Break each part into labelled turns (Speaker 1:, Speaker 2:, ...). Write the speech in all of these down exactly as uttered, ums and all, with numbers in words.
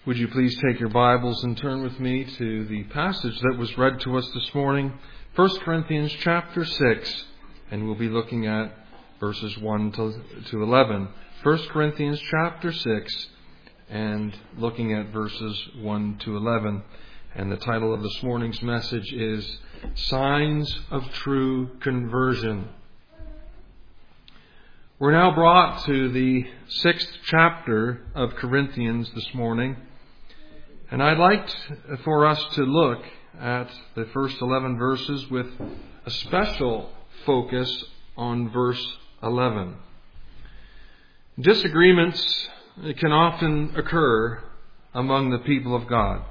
Speaker 1: Would you please take your Bibles and turn with me to the passage that was read to us this morning, First Corinthians chapter six, and we'll be looking at verses one to eleven. First Corinthians chapter six, and looking at verses one to eleven. And the title of this morning's message is Signs of True Conversion. We're now brought to the sixth chapter of Corinthians this morning. And I'd like for us to look at the first eleven verses with a special focus on verse eleven. Disagreements can often occur among the people of God.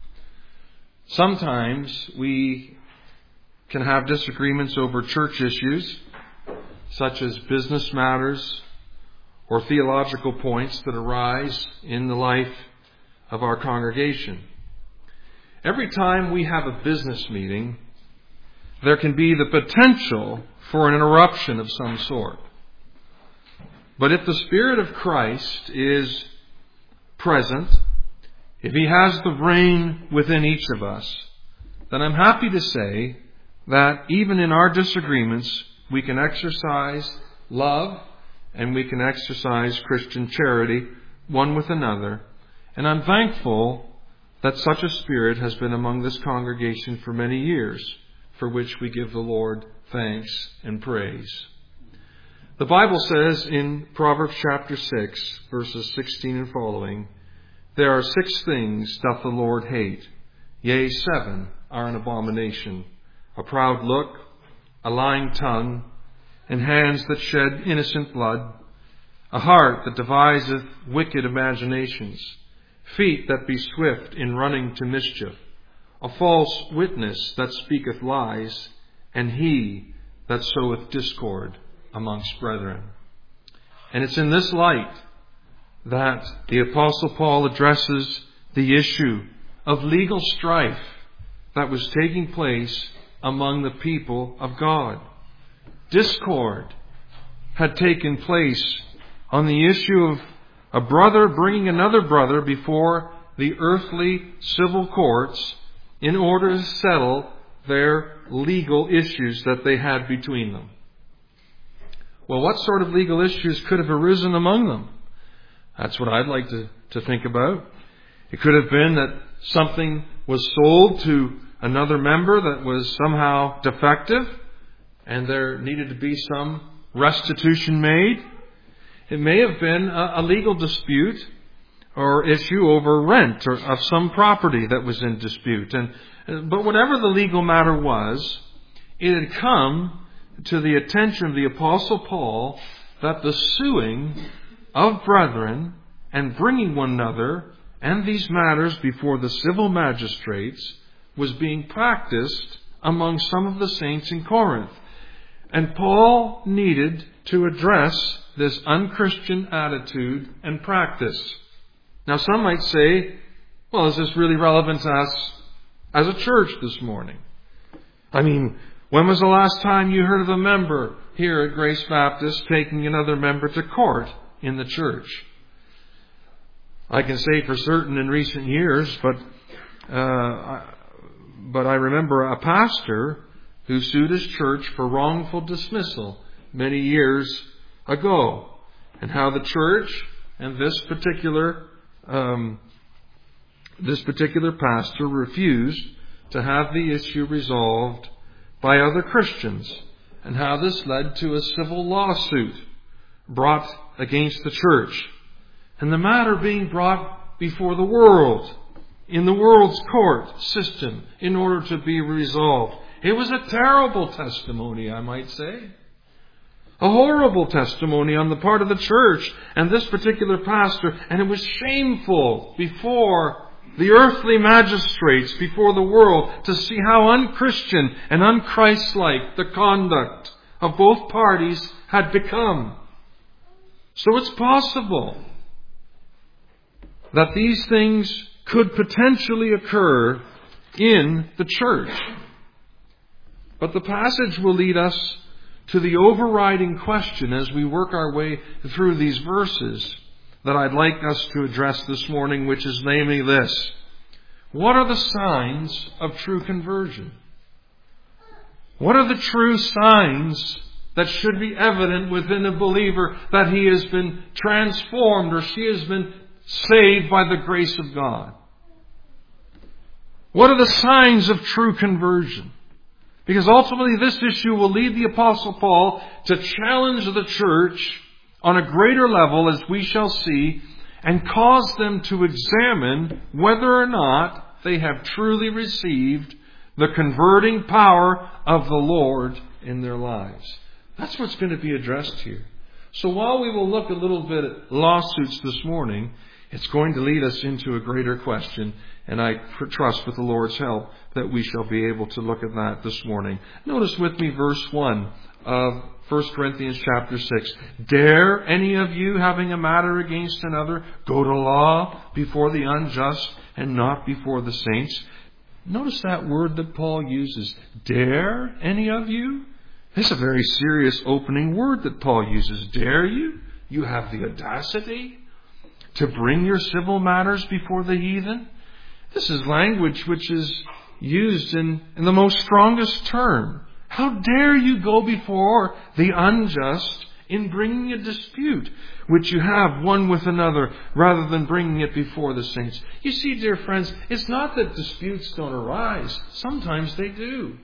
Speaker 1: Sometimes we can have disagreements over church issues, such as business matters or theological points that arise in the life of our congregation. Every time we have a business meeting, there can be the potential for an interruption of some sort. But if the Spirit of Christ is present, if He has the reign within each of us, then I'm happy to say that even in our disagreements, we can exercise love and we can exercise Christian charity one with another. And I'm thankful that such a spirit has been among this congregation for many years, for which we give the Lord thanks and praise. The Bible says in Proverbs chapter six, verses sixteen and following, "There are six things doth the Lord hate, yea, seven are an abomination, a proud look, a lying tongue, and hands that shed innocent blood, a heart that deviseth wicked imaginations, feet that be swift in running to mischief, a false witness that speaketh lies, and he that soweth discord amongst brethren." And it's in this light that the Apostle Paul addresses the issue of legal strife that was taking place among the people of God. Discord had taken place on the issue of a brother bringing another brother before the earthly civil courts in order to settle their legal issues that they had between them. Well, what sort of legal issues could have arisen among them? That's what I'd like to, to think about. It could have been that something was sold to another member that was somehow defective, and there needed to be some restitution made. It may have been a, a legal dispute or issue over rent or of some property that was in dispute. And but whatever the legal matter was, it had come to the attention of the Apostle Paul that the suing of brethren and bringing one another and these matters before the civil magistrates was being practiced among some of the saints in Corinth. And Paul needed to address this unchristian attitude and practice. Now some might say, well, is this really relevant to us as a church this morning? I mean, when was the last time you heard of a member here at Grace Baptist taking another member to court in the church? I can say for certain in recent years, but uh, but I remember a pastor who sued his church for wrongful dismissal many years ago, and how the church and this particular um, this particular pastor refused to have the issue resolved by other Christians, and how this led to a civil lawsuit brought against the church, and the matter being brought before the world in the world's court system in order to be resolved. It was a terrible testimony, I might say. A horrible testimony on the part of the church and this particular pastor. And it was shameful before the earthly magistrates, before the world, to see how unchristian and unchristlike the conduct of both parties had become. So it's possible that these things could potentially occur in the church. But the passage will lead us to the overriding question as we work our way through these verses. that I'd like us to address this morning, which is namely this. What are the signs of true conversion? What are the true signs that should be evident within a believer that he has been transformed or she has been saved by the grace of God? What are the signs of true conversion? Because ultimately this issue will lead the Apostle Paul to challenge the church on a greater level, as we shall see, and cause them to examine whether or not they have truly received the converting power of the Lord in their lives. That's what's going to be addressed here. So while we will look a little bit at lawsuits this morning, it's going to lead us into a greater question, and I trust with the Lord's help that we shall be able to look at that this morning. Notice with me verse one of First Corinthians chapter six. Dare any of you, having a matter against another, go to law before the unjust and not before the saints? Notice that word that Paul uses. Dare any of you? This is a very serious opening word that Paul uses. Dare you? You have the audacity to bring your civil matters before the heathen? This is language which is used in, in the most strongest term. How dare you go before the unjust in bringing a dispute which you have one with another, rather than bringing it before the saints? You see, dear friends, it's not that disputes don't arise. Sometimes they do.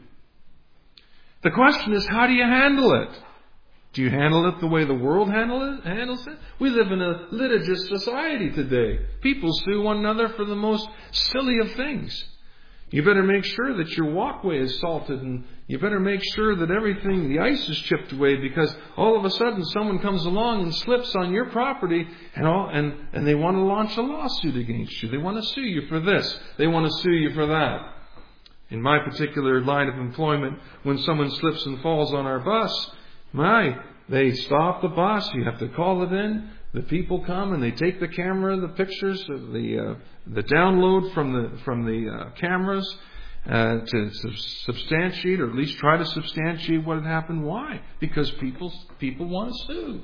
Speaker 1: The question is, how do you handle it? Do you handle it the way the world handle it, handles it? We live in a litigious society today. People sue one another for the most silly of things. You better make sure that your walkway is salted, and you better make sure that everything, the ice is chipped away, because all of a sudden someone comes along and slips on your property and all, and, and they want to launch a lawsuit against you. They want to sue you for this. They want to sue you for that. In my particular line of employment, when someone slips and falls on our bus, my, they stop the bus. You have to call it in. The people come and they take the camera, the pictures, of the uh, the download from the from the uh, cameras uh, to substantiate, or at least try to substantiate what had happened. Why? Because people people want to sue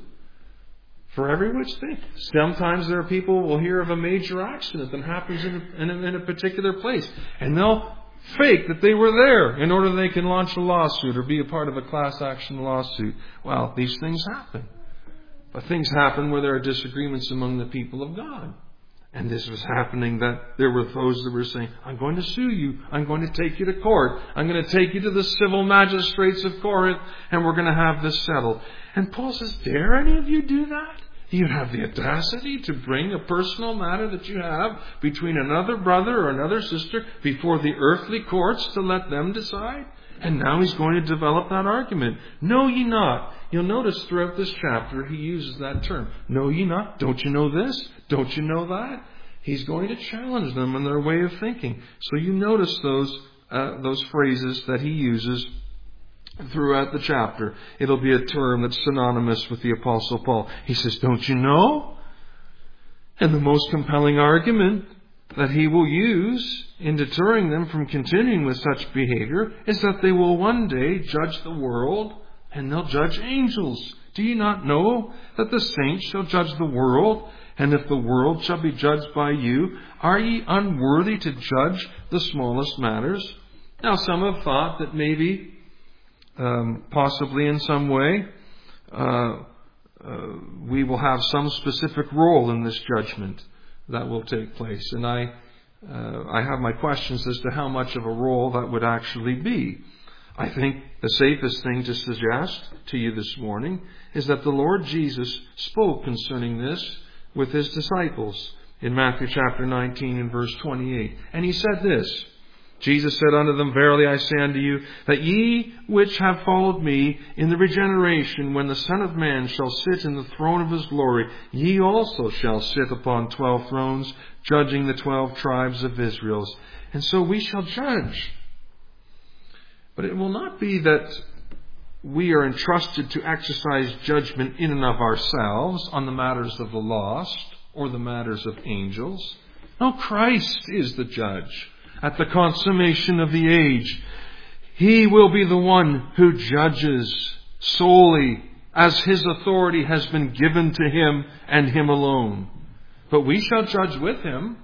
Speaker 1: for every which thing. Sometimes there are people who will hear of a major accident that happens in a, in a, in a particular place, and they'll fake that they were there in order they can launch a lawsuit or be a part of a class action lawsuit. Well, these things happen. But things happen where there are disagreements among the people of God. And this was happening, that there were those that were saying, I'm going to sue you. I'm going to take you to court. I'm going to take you to the civil magistrates of Corinth, and we're going to have this settled. And Paul says, dare any of you do that? You have the audacity to bring a personal matter that you have between another brother or another sister before the earthly courts to let them decide? And now he's going to develop that argument. Know ye not? You'll notice throughout this chapter he uses that term. Know ye not? Don't you know this? Don't you know that? He's going to challenge them in their way of thinking. So you notice those uh, those phrases that he uses throughout the chapter. It'll be a term that's synonymous with the Apostle Paul. He says, don't you know? And the most compelling argument that he will use in deterring them from continuing with such behavior is that they will one day judge the world, and they'll judge angels. Do you not know that the saints shall judge the world? And if the world shall be judged by you, are ye unworthy to judge the smallest matters? Now some have thought that maybe, um, possibly in some way, uh, uh, we will have some specific role in this judgment that will take place. And I uh, I have my questions as to how much of a role that would actually be. I think the safest thing to suggest to you this morning is that the Lord Jesus spoke concerning this with his disciples in Matthew chapter nineteen and verse twenty-eight. And he said this, Jesus said unto them, verily I say unto you, that ye which have followed me in the regeneration, when the Son of Man shall sit in the throne of his glory, ye also shall sit upon twelve thrones, judging the twelve tribes of Israel. And so we shall judge. But it will not be that we are entrusted to exercise judgment in and of ourselves on the matters of the lost or the matters of angels. No, Christ is the judge. At the consummation of the age, he will be the one who judges solely as his authority has been given to him and him alone. but we shall judge with him,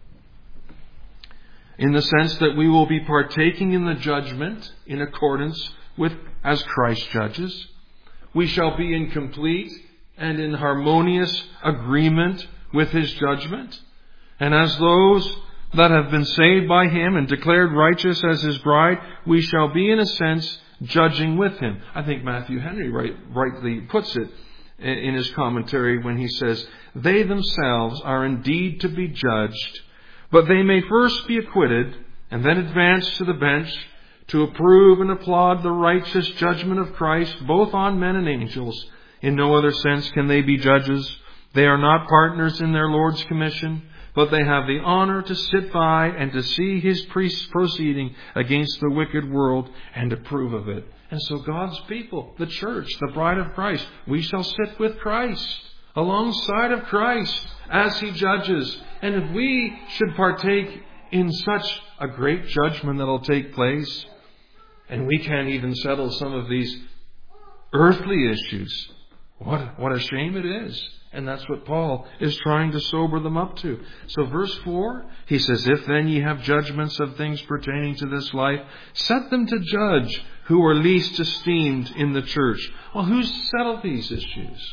Speaker 1: in the sense that we will be partaking in the judgment in accordance with as Christ judges. We shall be in complete and in harmonious agreement with his judgment. And as those that have been saved by him and declared righteous as his bride, we shall be in a sense judging with him. I think Matthew Henry right, rightly puts it in his commentary when he says, they themselves are indeed to be judged, but they may first be acquitted and then advance to the bench to approve and applaud the righteous judgment of Christ, both on men and angels. In no other sense can they be judges. They are not partners in their Lord's commission, but they have the honor to sit by and to see his priests proceeding against the wicked world and approve of it. And so God's people, the church, the bride of Christ, we shall sit with Christ, alongside of Christ, as he judges. And if we should partake in such a great judgment that will take place, and we can't even settle some of these earthly issues, what, what a shame it is. And that's what Paul is trying to sober them up to. So verse four, he says, if then ye have judgments of things pertaining to this life, set them to judge who are least esteemed in the church. Well, who's to settle these issues?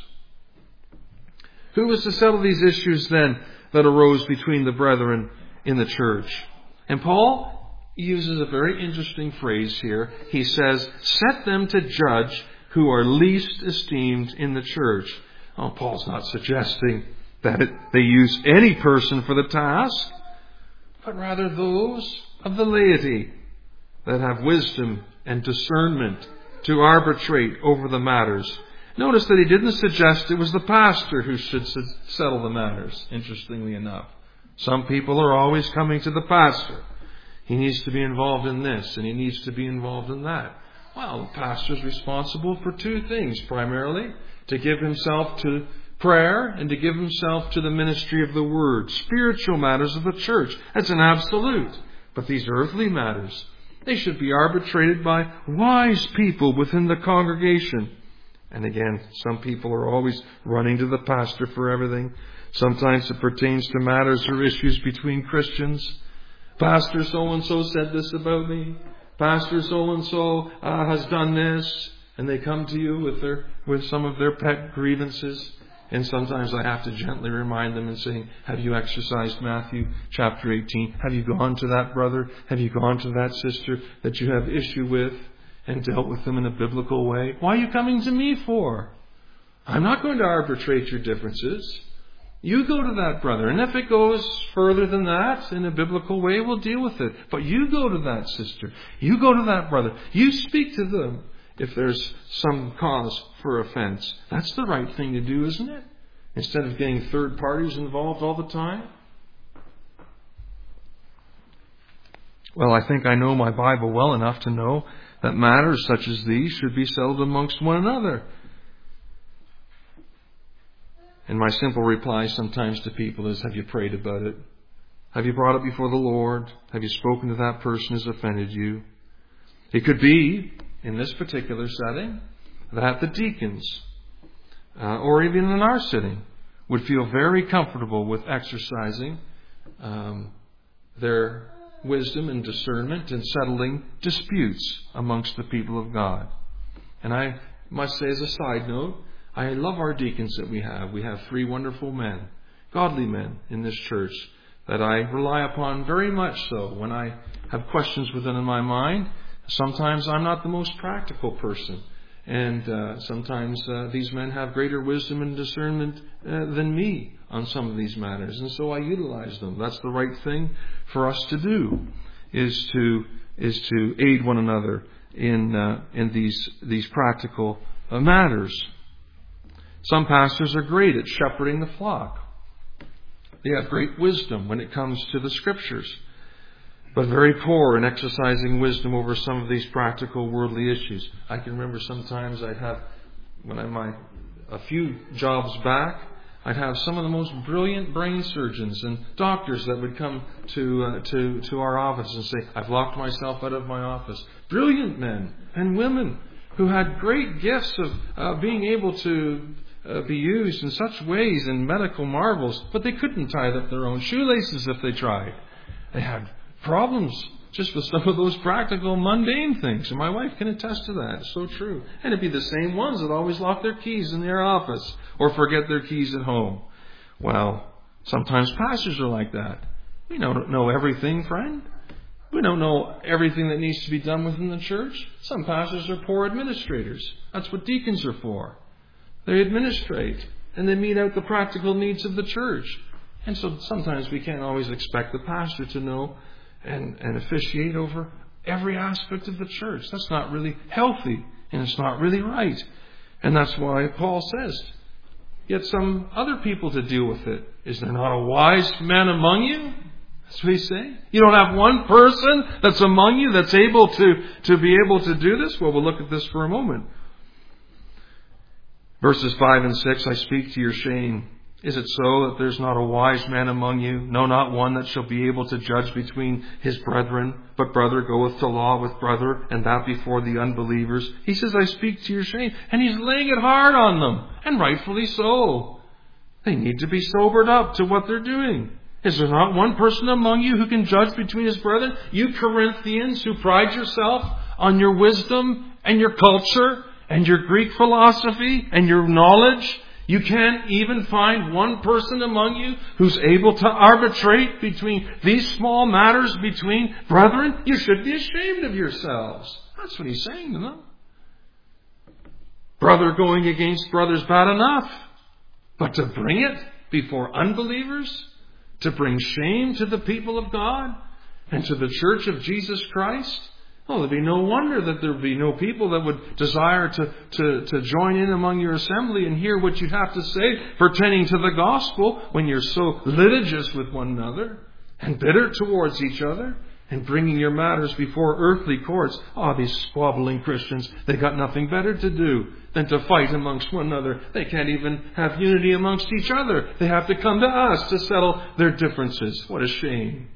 Speaker 1: Who was to settle these issues then that arose between the brethren in the church? And Paul uses a very interesting phrase here. He says, set them to judge who are least esteemed in the church. Oh, Paul's not suggesting that it, they use any person for the task, but rather those of the laity that have wisdom and discernment to arbitrate over the matters. Notice that he didn't suggest it was the pastor who should settle the matters, interestingly enough. Some people are always coming to the pastor. He needs to be involved in this and he needs to be involved in that. Well, the pastor's responsible for two things primarily: to give himself to prayer and to give himself to the ministry of the word. Spiritual matters of the church. That's an absolute. But these earthly matters, they should be arbitrated by wise people within the congregation. And again, some people are always running to the pastor for everything. Sometimes it pertains to matters or issues between Christians. Pastor so-and-so said this about me. Pastor so-and-so uh, has done this. And they come to you with their with some of their pet grievances. And sometimes I have to gently remind them and say, have you exercised Matthew chapter eighteen? Have you gone to that brother? Have you gone to that sister that you have issue with and dealt with them in a biblical way? Why are you coming to me for? I'm not going to arbitrate your differences. You go to that brother. And if it goes further than that in a biblical way, we'll deal with it. But you go to that sister. You go to that brother. You speak to them if there's some cause for offense. That's the right thing to do, isn't it? Instead of getting third parties involved all the time. Well, I think I know my Bible well enough to know that matters such as these should be settled amongst one another. And my simple reply sometimes to people is, have you prayed about it? Have you brought it before the Lord? Have you spoken to that person who's offended you? It could be, in this particular setting, that the deacons, uh, or even in our sitting, would feel very comfortable with exercising um, their wisdom and discernment in settling disputes amongst the people of God. And I must say as a side note, I love our deacons that we have. We have three wonderful men, godly men in this church that I rely upon very much so when I have questions within my mind. Sometimes I'm not the most practical person. And uh, sometimes uh, these men have greater wisdom and discernment uh, than me on some of these matters. And so I utilize them. That's the right thing for us to do, is to is to aid one another in uh, in these these practical uh, matters. Some pastors are great at shepherding the flock. They have great wisdom when it comes to the Scriptures, but very poor in exercising wisdom over some of these practical worldly issues. I can remember sometimes I'd have, when I my a few jobs back, I'd have some of the most brilliant brain surgeons and doctors that would come to uh, to to our office and say, "I've locked myself out of my office." Brilliant men and women who had great gifts of uh, being able to uh, be used in such ways in medical marvels, but they couldn't tie up their own shoelaces if they tried. They had problems just with some of those practical, mundane things. And my wife can attest to that. It's so true. And it'd be the same ones that always lock their keys in their office or forget their keys at home. Well, sometimes pastors are like that. We don't know everything, friend. We don't know everything that needs to be done within the church. Some pastors are poor administrators. That's what deacons are for. They administrate and they meet out the practical needs of the church. And so sometimes we can't always expect the pastor to know and, and officiate over every aspect of the church. That's not really healthy and it's not really right. And that's why Paul says, get some other people to deal with it. Is there not a wise man among you? That's what he's saying. You don't have one person that's among you that's able to, to be able to do this? Well, we'll look at this for a moment. Verses five and six, I speak to your shame. Is it so that there's not a wise man among you? No, not one that shall be able to judge between his brethren. But brother goeth to law with brother, and that before the unbelievers. He says, I speak to your shame. And he's laying it hard on them. And rightfully so. They need to be sobered up to what they're doing. Is there not one person among you who can judge between his brethren? You Corinthians who pride yourself on your wisdom and your culture and your Greek philosophy and your knowledge, you can't even find one person among you who's able to arbitrate between these small matters between brethren? You should be ashamed of yourselves. That's what he's saying to them. Brother going against brother's bad enough. But to bring it before unbelievers, to bring shame to the people of God and to the church of Jesus Christ, well, there'd be no wonder that there'd be no people that would desire to, to, to join in among your assembly and hear what you have to say pertaining to the gospel when you're so litigious with one another and bitter towards each other and bringing your matters before earthly courts. Oh, these squabbling Christians, they got nothing better to do than to fight amongst one another. They can't even have unity amongst each other. They have to come to us to settle their differences. What a shame.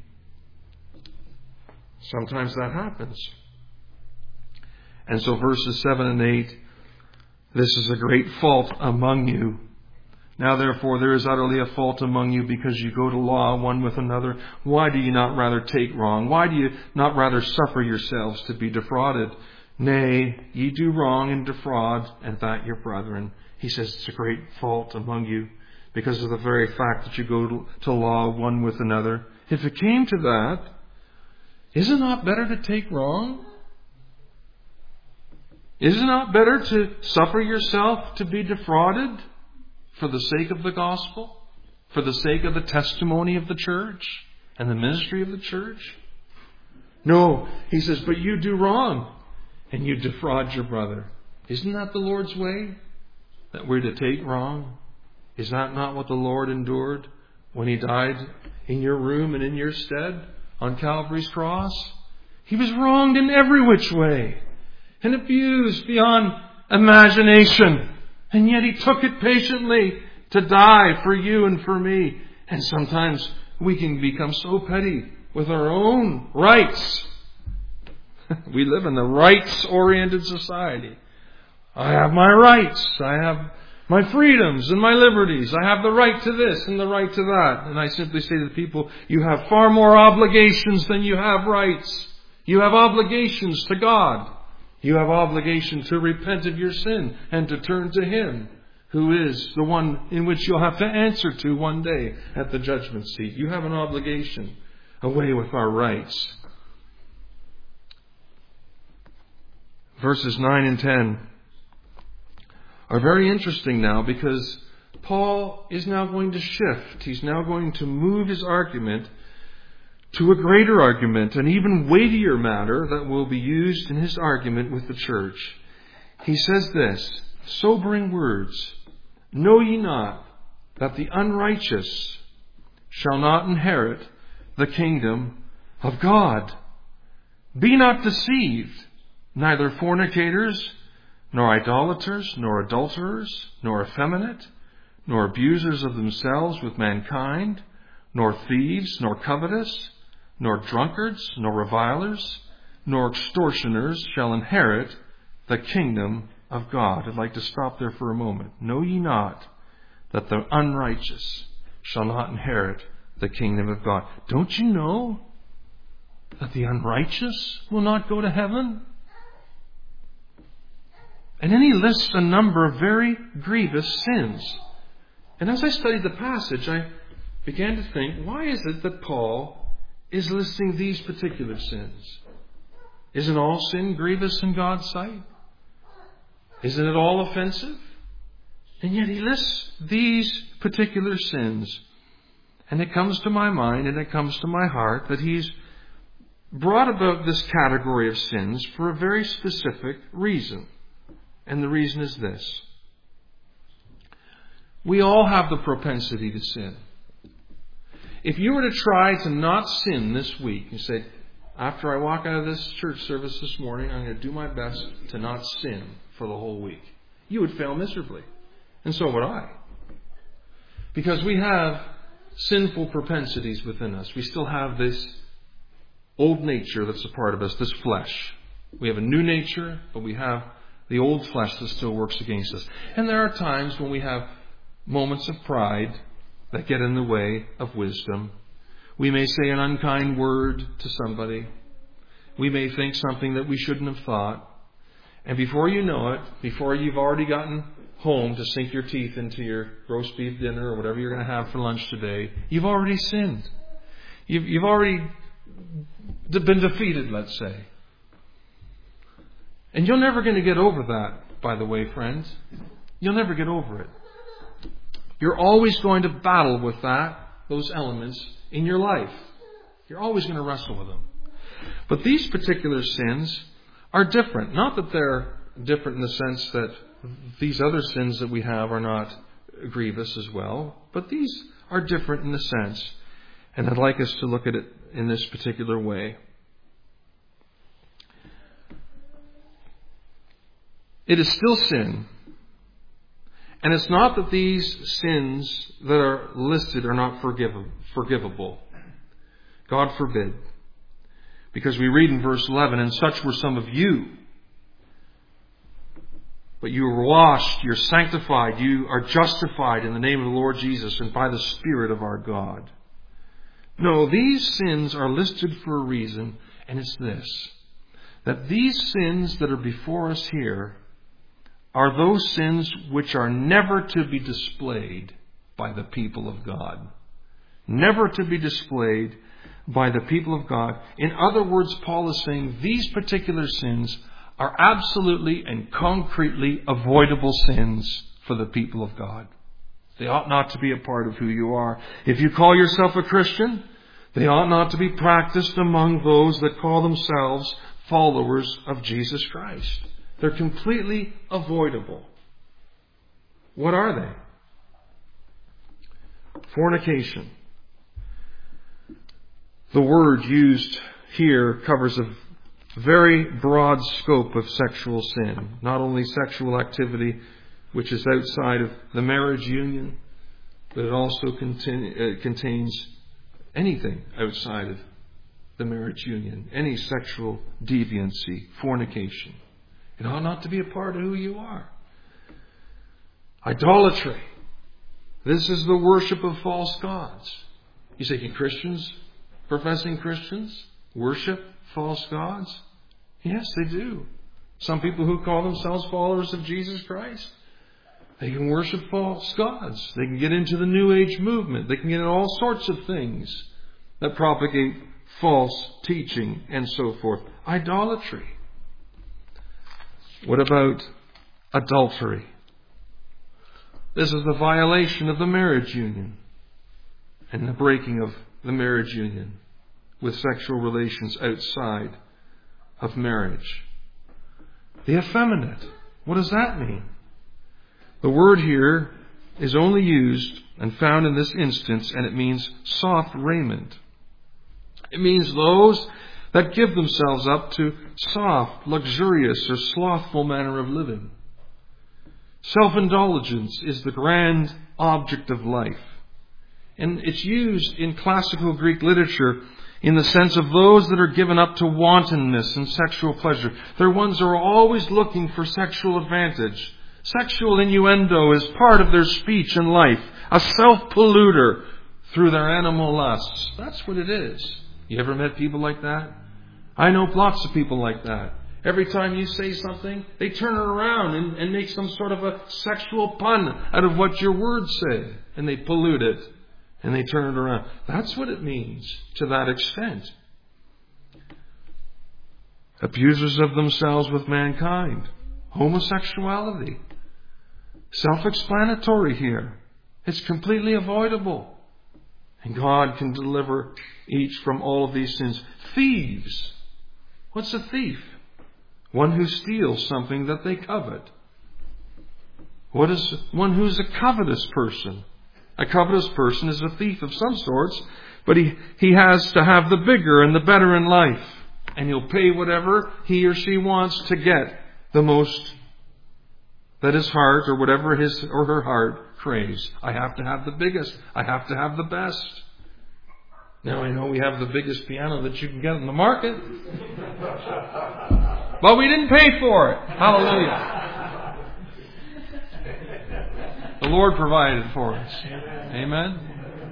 Speaker 1: Sometimes that happens. And so verses seven and eight, this is a great fault among you. Now therefore there is utterly a fault among you because you go to law one with another. Why do you not rather take wrong? Why do you not rather suffer yourselves to be defrauded? Nay, ye do wrong and defraud, and that your brethren. He says it's a great fault among you because of the very fact that you go to, to law one with another. If it came to that, is it not better to take wrong? Is it not better to suffer yourself to be defrauded for the sake of the gospel? For the sake of the testimony of the church and the ministry of the church? No, he says, but you do wrong and you defraud your brother. Isn't that the Lord's way? That we're to take wrong? Is that not what the Lord endured when he died in your room and in your stead on Calvary's cross? He was wronged in every which way and abused beyond imagination. And yet he took it patiently to die for you and for me. And sometimes we can become so petty with our own rights. We live in the rights-oriented society. I have my rights. I have my freedoms and my liberties. I have the right to this and the right to that. And I simply say to the people, you have far more obligations than you have rights. You have obligations to God. You have obligation to repent of your sin and to turn to Him, who is the one in which you'll have to answer to one day at the judgment seat. You have an obligation. Away with our rights. Verses nine and ten are very interesting now because Paul is now going to shift. He's now going to move his argument to a greater argument, an even weightier matter that will be used in his argument with the church. He says this, sobering words, know ye not that the unrighteous shall not inherit the kingdom of God? Be not deceived, neither fornicators, nor idolaters, nor adulterers, nor effeminate, nor abusers of themselves with mankind, nor thieves, nor covetous, nor drunkards, nor revilers, nor extortioners shall inherit the kingdom of God. I'd like to stop there for a moment. Know ye not that the unrighteous shall not inherit the kingdom of God? Don't you know that the unrighteous will not go to heaven? And then he lists a number of very grievous sins. And as I studied the passage, I began to think, why is it that Paul is listing these particular sins? Isn't all sin grievous in God's sight? Isn't it all offensive? And yet he lists these particular sins. And it comes to my mind and it comes to my heart that he's brought about this category of sins for a very specific reason. And the reason is this. We all have the propensity to sin. If you were to try to not sin this week, you say, after I walk out of this church service this morning, I'm going to do my best to not sin for the whole week. You would fail miserably. And so would I. Because we have sinful propensities within us. We still have this old nature that's a part of us, this flesh. We have a new nature, but we have the old flesh that still works against us. And there are times when we have moments of pride that get in the way of wisdom. We may say an unkind word to somebody. We may think something that we shouldn't have thought. And before you know it, before you've already gotten home to sink your teeth into your roast beef dinner or whatever you're going to have for lunch today, you've already sinned. You've, you've already been defeated, let's say. And you're never going to get over that, by the way, friends. You'll never get over it. You're always going to battle with that, those elements in your life. You're always going to wrestle with them. But these particular sins are different. Not that they're different in the sense that these other sins that we have are not grievous as well, but these are different in the sense. And I'd like us to look at it in this particular way. It is still sin. And it's not that these sins that are listed are not forgivable. God forbid. Because we read in verse eleven, and such were some of you. But you are washed, you're sanctified, you are justified in the name of the Lord Jesus and by the Spirit of our God. No, these sins are listed for a reason, and it's this. That these sins that are before us here are those sins which are never to be displayed by the people of God. Never to be displayed by the people of God. In other words, Paul is saying these particular sins are absolutely and concretely avoidable sins for the people of God. They ought not to be a part of who you are. If you call yourself a Christian, they ought not to be practiced among those that call themselves followers of Jesus Christ. They're completely avoidable. What are they? Fornication. The word used here covers a very broad scope of sexual sin. Not only sexual activity which is outside of the marriage union, but it also contain, uh, contains anything outside of the marriage union. Any sexual deviancy, fornication. It ought not to be a part of who you are. Idolatry. This is the worship of false gods. You say, can Christians, professing Christians, worship false gods? Yes, they do. Some people who call themselves followers of Jesus Christ, they can worship false gods. They can get into the New Age movement. They can get into all sorts of things that propagate false teaching and so forth. Idolatry. What about adultery? This is the violation of the marriage union and the breaking of the marriage union with sexual relations outside of marriage. The effeminate. What does that mean? The word here is only used and found in this instance, and it means soft raiment. It means those that give themselves up to soft, luxurious, or slothful manner of living. Self-indulgence is the grand object of life. And it's used in classical Greek literature in the sense of those that are given up to wantonness and sexual pleasure. They're ones who are always looking for sexual advantage. Sexual innuendo is part of their speech and life, a self-polluter through their animal lusts. That's what it is. You ever met people like that? I know lots of people like that. Every time you say something, they turn it around and, and make some sort of a sexual pun out of what your words say. And they pollute it. And they turn it around. That's what it means to that extent. Abusers of themselves with mankind. Homosexuality. Self-explanatory here. It's completely avoidable. And God can deliver each from all of these sins. Thieves. What's a thief? One who steals something that they covet. What is one who's a covetous person? A covetous person is a thief of some sorts, but he, he has to have the bigger and the better in life. And he'll pay whatever he or she wants to get the most that his heart or whatever his or her heart craves. I have to have the biggest. I have to have the best. Now I know we have the biggest piano that you can get in the market. But we didn't pay for it. Hallelujah. The Lord provided for us. Amen.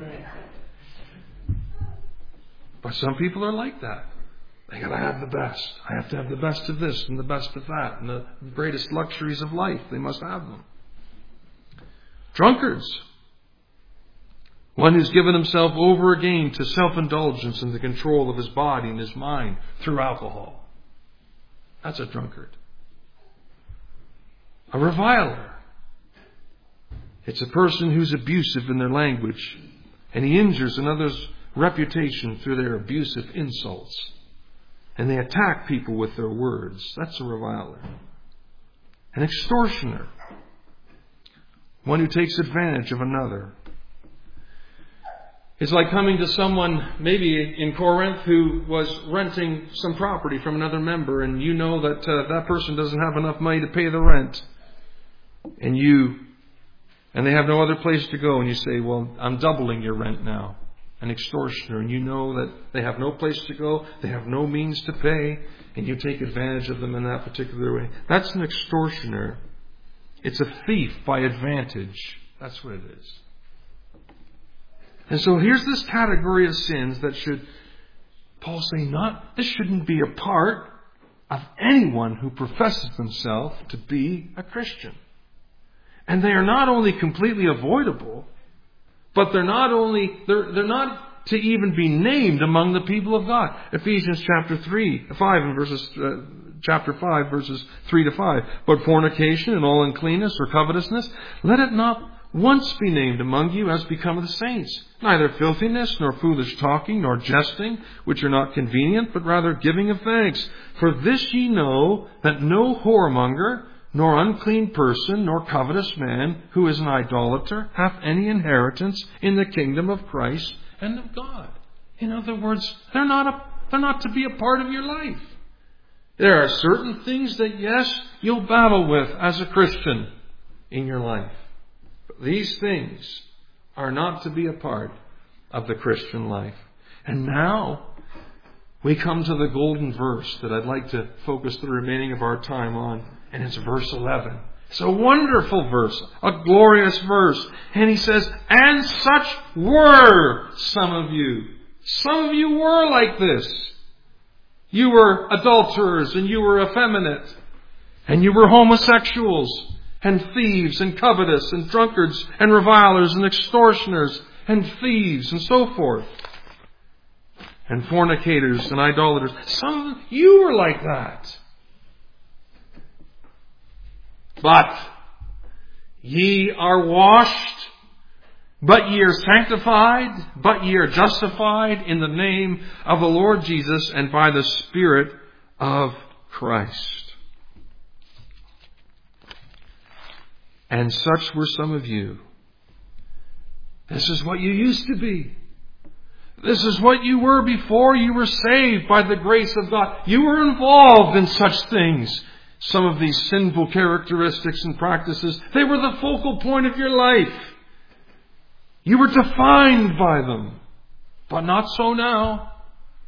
Speaker 1: But some people are like that. They gotta have the best. I have to have the best of this and the best of that and the greatest luxuries of life. They must have them. Drunkards. One who's given himself over again to self-indulgence and the control of his body and his mind through alcohol. That's a drunkard. A reviler. It's a person who's abusive in their language, and he injures another's reputation through their abusive insults. And they attack people with their words. That's a reviler. An extortioner. One who takes advantage of another. It's like coming to someone, maybe in Corinth, who was renting some property from another member, and you know that uh, that person doesn't have enough money to pay the rent. And you, and they have no other place to go, and you say, well, I'm doubling your rent now. An extortioner, and you know that they have no place to go, they have no means to pay, and you take advantage of them in that particular way. That's an extortioner. It's a thief by advantage. That's what it is. And so here's this category of sins that should, Paul say, not, this shouldn't be a part of anyone who professes themselves to be a Christian. And they are not only completely avoidable, but they're not only, they're, they're not to even be named among the people of God. Ephesians chapter three, five and verses, uh, chapter five verses three to five. But fornication and all uncleanness or covetousness, let it not once be named among you as become the saints. Neither filthiness, nor foolish talking, nor jesting, which are not convenient, but rather giving of thanks. For this ye know, that no whoremonger, nor unclean person, nor covetous man, who is an idolater, hath any inheritance in the kingdom of Christ and of God. In other words, they're not a, they're not to be a part of your life. There are certain things that, yes, you'll battle with as a Christian in your life. But these things are not to be a part of the Christian life. And now we come to the golden verse that I'd like to focus the remaining of our time on. And it's verse eleven. It's a wonderful verse, a glorious verse. And he says, and such were some of you. Some of you were like this. You were adulterers and you were effeminate. And you were homosexuals and thieves and covetous and drunkards and revilers and extortioners and thieves and so forth. And fornicators and idolaters. Some of you were like that. But ye are washed, but ye are sanctified, but ye are justified in the name of the Lord Jesus and by the Spirit of Christ. And such were some of you. This is what you used to be. This is what you were before you were saved by the grace of God. You were involved in such things. Some of these sinful characteristics and practices, they were the focal point of your life. You were defined by them. But not so now.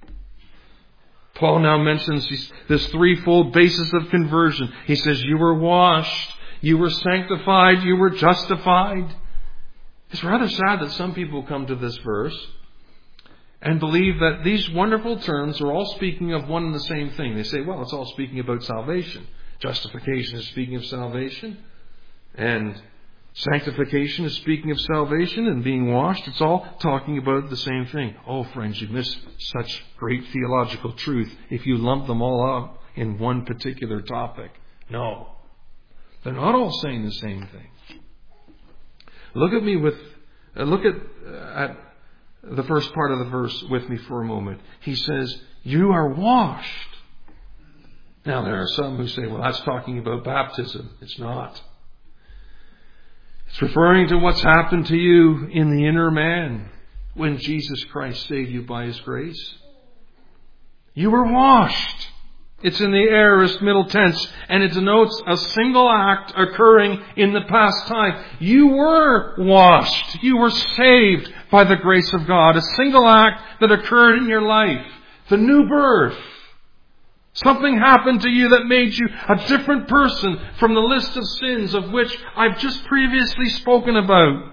Speaker 1: Paul now mentions this threefold basis of conversion. He says, you were washed, you were sanctified, you were justified. It's rather sad that some people come to this verse and believe that these wonderful terms are all speaking of one and the same thing. They say, well, it's all speaking about salvation. Justification is speaking of salvation. And sanctification is speaking of salvation, and being washed, it's all talking about the same thing. Oh, friends, you miss such great theological truth if you lump them all up in one particular topic. No. They're not all saying the same thing. Look at me with, uh, look at, uh, at the first part of the verse with me for a moment. He says, you are washed. Now, there are some who say, well, that's talking about baptism. It's not. It's referring to what's happened to you in the inner man when Jesus Christ saved you by His grace. You were washed. It's in the aorist middle tense, and it denotes a single act occurring in the past time. You were washed. You were saved by the grace of God. A single act that occurred in your life. The new birth. Something happened to you that made you a different person from the list of sins of which I've just previously spoken about.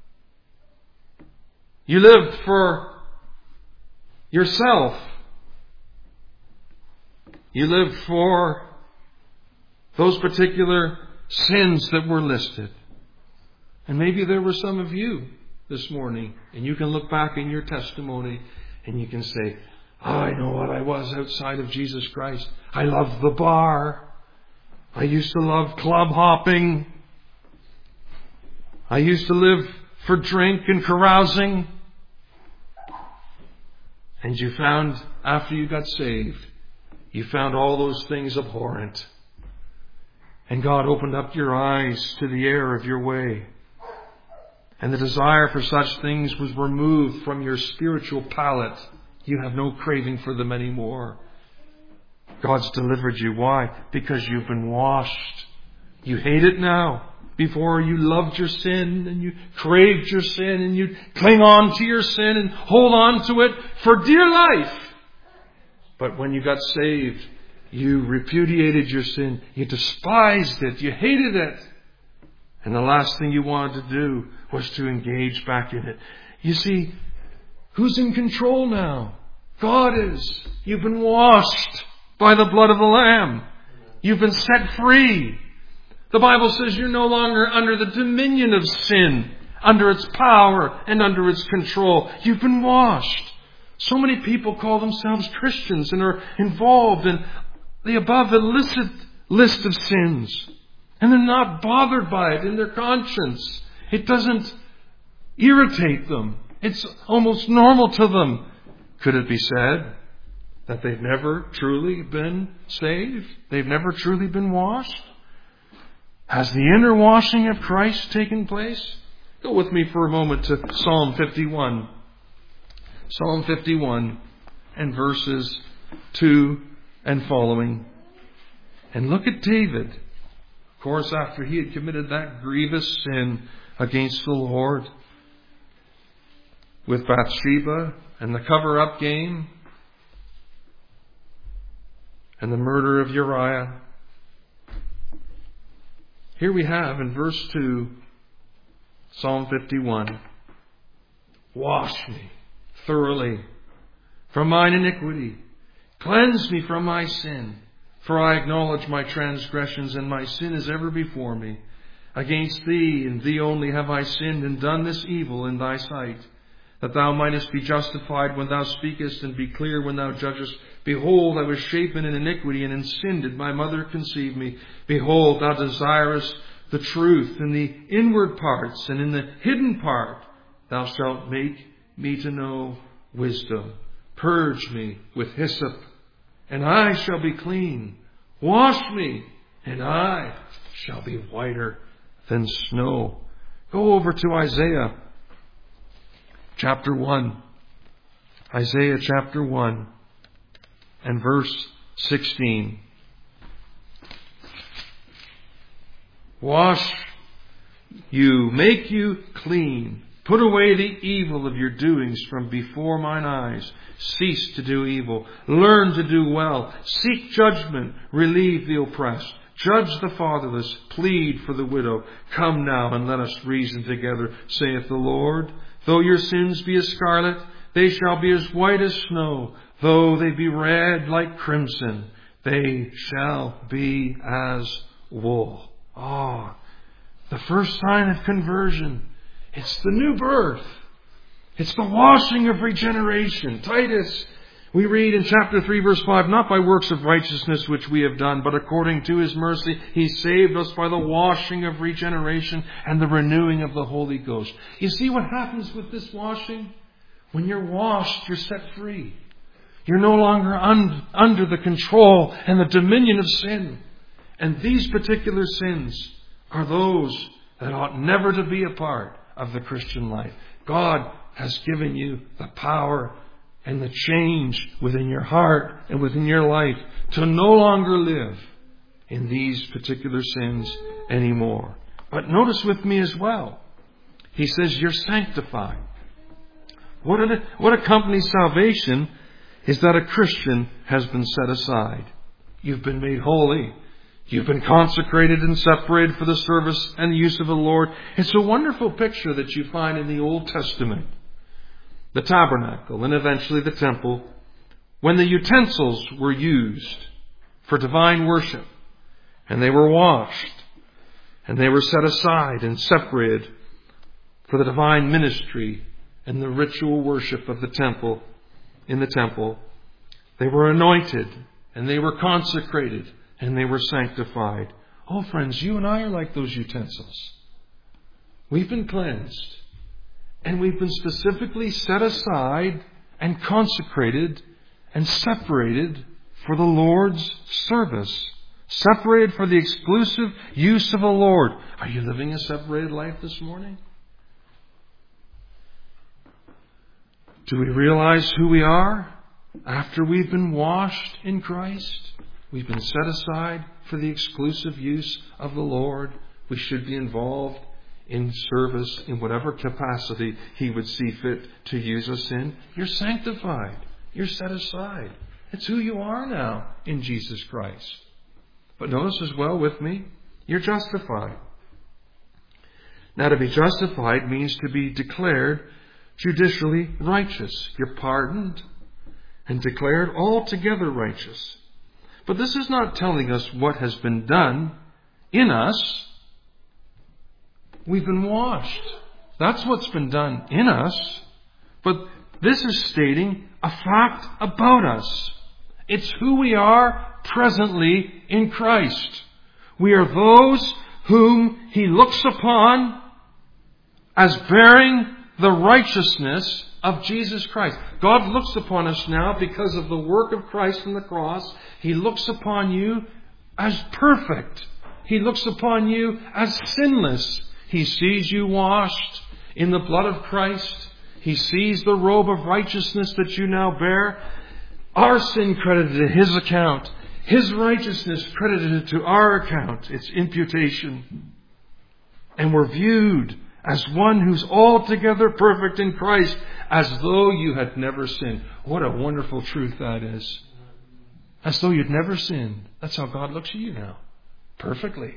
Speaker 1: You lived for yourself. You lived for those particular sins that were listed. And maybe there were some of you this morning, and you can look back in your testimony and you can say, oh, I know what I was outside of Jesus Christ. I loved the bar. I used to love club hopping. I used to live for drink and carousing. And you found, after you got saved, you found all those things abhorrent. And God opened up your eyes to the error of your way. And the desire for such things was removed from your spiritual palate. You have no craving for them anymore. God's delivered you. Why? Because you've been washed. You hate it now. Before you loved your sin and you craved your sin and you cling on to your sin and hold on to it for dear life. But when you got saved, you repudiated your sin. You despised it. You hated it. And the last thing you wanted to do was to engage back in it. You see, who's in control now? God is. You've been washed by the blood of the Lamb. You've been set free. The Bible says you're no longer under the dominion of sin, under its power and under its control. You've been washed. So many people call themselves Christians and are involved in the above illicit list of sins. And they're not bothered by it in their conscience. It doesn't irritate them. It's almost normal to them. Could it be said that they've never truly been saved? They've never truly been washed? Has the inner washing of Christ taken place? Go with me for a moment to Psalm fifty-one. Psalm fifty-one and verses two and following. And look at David. Of course, after he had committed that grievous sin against the Lord with Bathsheba and the cover-up game and the murder of Uriah. Here we have in verse two, Psalm fifty-one. Wash me thoroughly from mine iniquity. Cleanse me from my sin. For I acknowledge my transgressions, and my sin is ever before me. Against thee and thee only have I sinned and done this evil in thy sight, that thou mightest be justified when thou speakest and be clear when thou judgest. Behold, I was shapen in iniquity, and in sin did my mother conceive me. Behold, thou desirest the truth in the inward parts, and in the hidden part thou shalt make me to know wisdom. Purge me with hyssop, and I shall be clean. Wash me, and I shall be whiter than snow. Go over to Isaiah chapter one. Isaiah chapter one and verse sixteen. Wash you, make you clean. Put away the evil of your doings from before mine eyes. Cease to do evil. Learn to do well. Seek judgment. Relieve the oppressed. Judge the fatherless. Plead for the widow. Come now and let us reason together, saith the Lord. Though your sins be as scarlet, they shall be as white as snow. Though they be red like crimson, they shall be as wool. Ah, oh, the first sign of conversion. It's the new birth. It's the washing of regeneration. Titus, we read in chapter three, verse five, not by works of righteousness which we have done, but according to His mercy, He saved us by the washing of regeneration and the renewing of the Holy Ghost. You see what happens with this washing? When you're washed, you're set free. You're no longer un- under the control and the dominion of sin. And these particular sins are those that ought never to be a part of the Christian life. God has given you the power and the change within your heart and within your life to no longer live in these particular sins anymore. But notice with me as well, He says you're sanctified. What, it, what accompanies salvation is that a Christian has been set aside. You've been made holy. You've been consecrated and separated for the service and the use of the Lord. It's a wonderful picture that you find in the Old Testament. The tabernacle and eventually the temple, when the utensils were used for divine worship, and they were washed, and they were set aside and separated for the divine ministry and the ritual worship of the temple, in the temple, they were anointed and they were consecrated and they were sanctified. Oh, friends, you and I are like those utensils. We've been cleansed. And we've been specifically set aside and consecrated and separated for the Lord's service. Separated for the exclusive use of the Lord. Are you living a separated life this morning? Do we realize who we are after we've been washed in Christ? We've been set aside for the exclusive use of the Lord. We should be involved in service in whatever capacity He would see fit to use us in. You're sanctified. You're set aside. It's who you are now in Jesus Christ. But notice as well with me, you're justified. Now, to be justified means to be declared judicially righteous. You're pardoned and declared altogether righteous. But this is not telling us what has been done in us. We've been washed. That's what's been done in us. But this is stating a fact about us. It's who we are presently in Christ. We are those whom He looks upon as bearing the righteousness of Jesus Christ. God looks upon us now because of the work of Christ on the cross. He looks upon you as perfect. He looks upon you as sinless. He sees you washed in the blood of Christ. He sees the robe of righteousness that you now bear. Our sin credited to His account. His righteousness credited to our account. It's imputation. And we're viewed as one who's altogether perfect in Christ, as though you had never sinned. What a wonderful truth that is. As though you'd never sinned. That's how God looks at you now. Perfectly.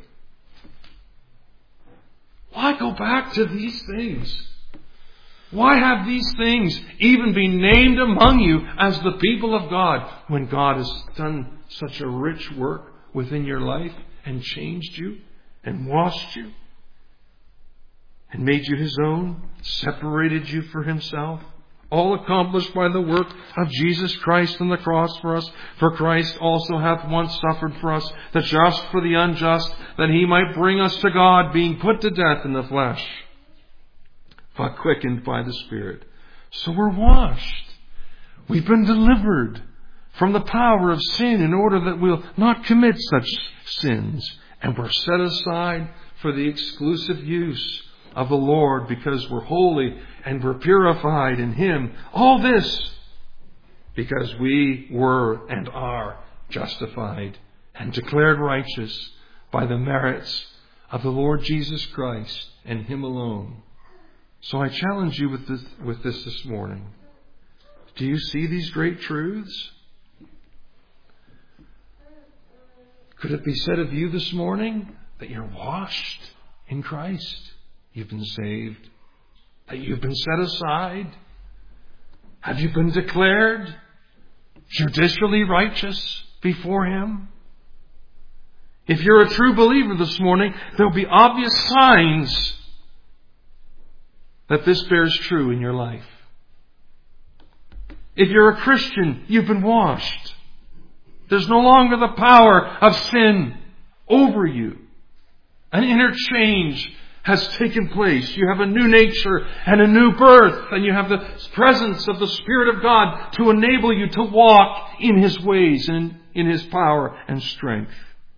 Speaker 1: Why go back to these things? Why have these things even been named among you as the people of God when God has done such a rich work within your life and changed you and washed you and made you His own, separated you for Himself? All accomplished by the work of Jesus Christ on the cross for us. For Christ also hath once suffered for us, the just for the unjust, that He might bring us to God, being put to death in the flesh, but quickened by the Spirit. So we're washed. We've been delivered from the power of sin in order that we'll not commit such sins. And we're set aside for the exclusive use of the Lord because we're holy and we're purified in Him. All this because we were and are justified and declared righteous by the merits of the Lord Jesus Christ and Him alone. So I challenge you with this, with this this morning. Do you see these great truths? Could it be said of you this morning that you're washed in Christ? You've been saved. That you've been set aside? Have you been declared judicially righteous before Him? If you're a true believer this morning, there'll be obvious signs that this bears true in your life. If you're a Christian, you've been washed. There's no longer the power of sin over you. An inner change has taken place. You have a new nature and a new birth, and you have the presence of the Spirit of God to enable you to walk in His ways and in His power and strength.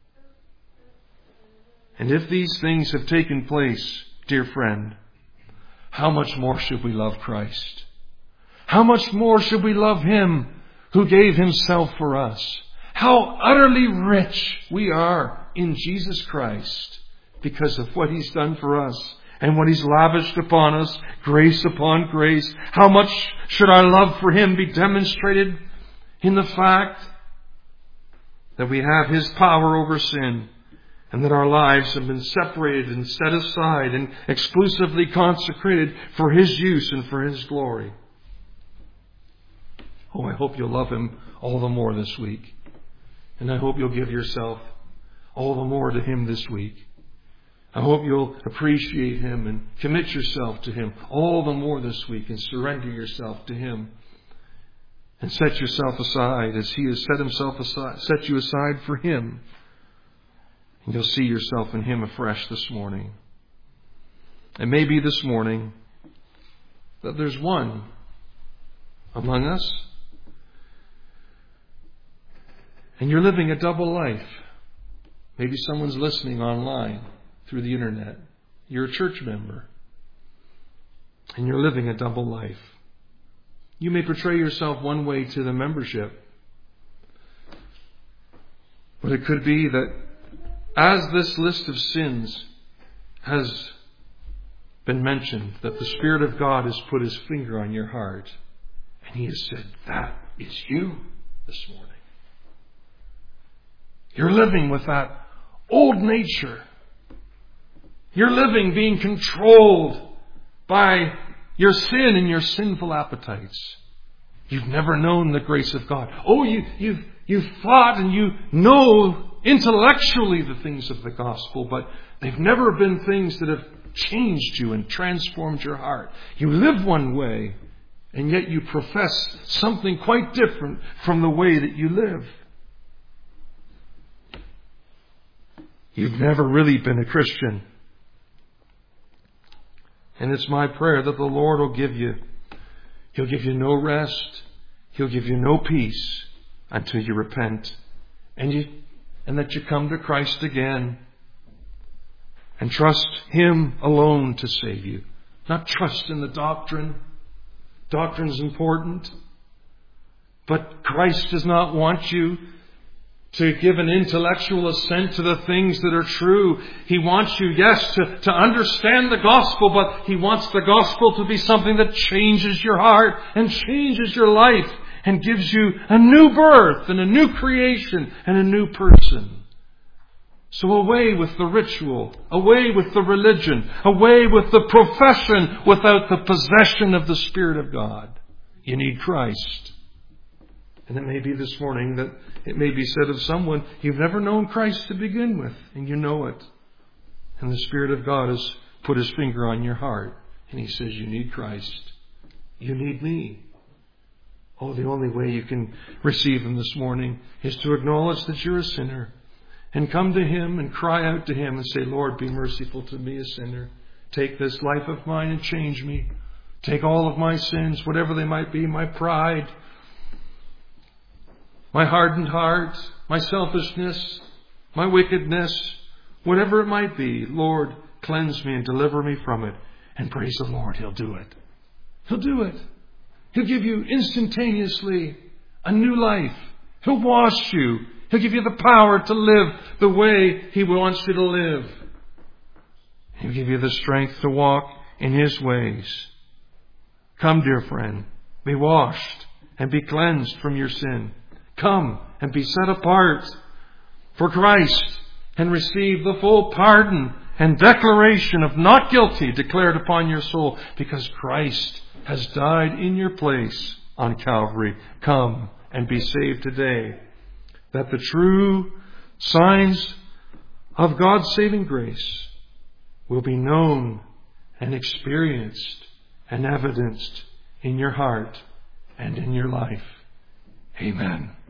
Speaker 1: And if these things have taken place, dear friend, how much more should we love Christ? How much more should we love Him who gave Himself for us? How utterly rich we are in Jesus Christ because of what He's done for us and what He's lavished upon us, grace upon grace. How much should our love for Him be demonstrated in the fact that we have His power over sin, and that our lives have been separated and set aside and exclusively consecrated for His use and for His glory. Oh, I hope you'll love Him all the more this week. And I hope you'll give yourself all the more to Him this week. I hope you'll appreciate Him and commit yourself to Him all the more this week and surrender yourself to Him. And set yourself aside as He has set Himself aside, set you aside for Him. And you'll see yourself in Him afresh this morning. It may be this morning that there's one among us, and you're living a double life. Maybe someone's listening online through the internet. You're a church member, and you're living a double life. You may portray yourself one way to the membership, but it could be that as this list of sins has been mentioned, that the Spirit of God has put His finger on your heart, and He has said, that is you this morning. You're living with that old nature. You're living being controlled by your sin and your sinful appetites. You've never known the grace of God. Oh, you, you've, you've thought and you know intellectually the things of the gospel, but they've never been things that have changed you and transformed your heart. You live one way, and yet you profess something quite different from the way that you live. You've never really been a Christian. And it's my prayer that the Lord will give you, He'll give you no rest, He'll give you no peace until you repent. And you And that you come to Christ again and trust Him alone to save you. Not trust in the doctrine. Doctrine's important. But Christ does not want you to give an intellectual assent to the things that are true. He wants you, yes, to, to understand the gospel, but He wants the gospel to be something that changes your heart and changes your life and gives you a new birth and a new creation and a new person. So away with the ritual, away with the religion, away with the profession without the possession of the Spirit of God. You need Christ. And it may be this morning that it may be said of someone, you've never known Christ to begin with, and you know it. And the Spirit of God has put His finger on your heart, and He says, you need Christ. You need me. Oh, the only way you can receive Him this morning is to acknowledge that you're a sinner and come to Him and cry out to Him and say, Lord, be merciful to me, a sinner. Take this life of mine and change me. Take all of my sins, whatever they might be, my pride, my hardened heart, my selfishness, my wickedness, whatever it might be. Lord, cleanse me and deliver me from it. And praise the Lord, He'll do it. He'll do it. He'll give you instantaneously a new life. He'll wash you. He'll give you the power to live the way He wants you to live. He'll give you the strength to walk in His ways. Come, dear friend, be washed and be cleansed from your sin. Come and be set apart for Christ and receive the full pardon and declaration of not guilty declared upon your soul, because Christ has died in your place on Calvary. Come and be saved today, that the true signs of God's saving grace will be known and experienced and evidenced in your heart and in your life. Amen.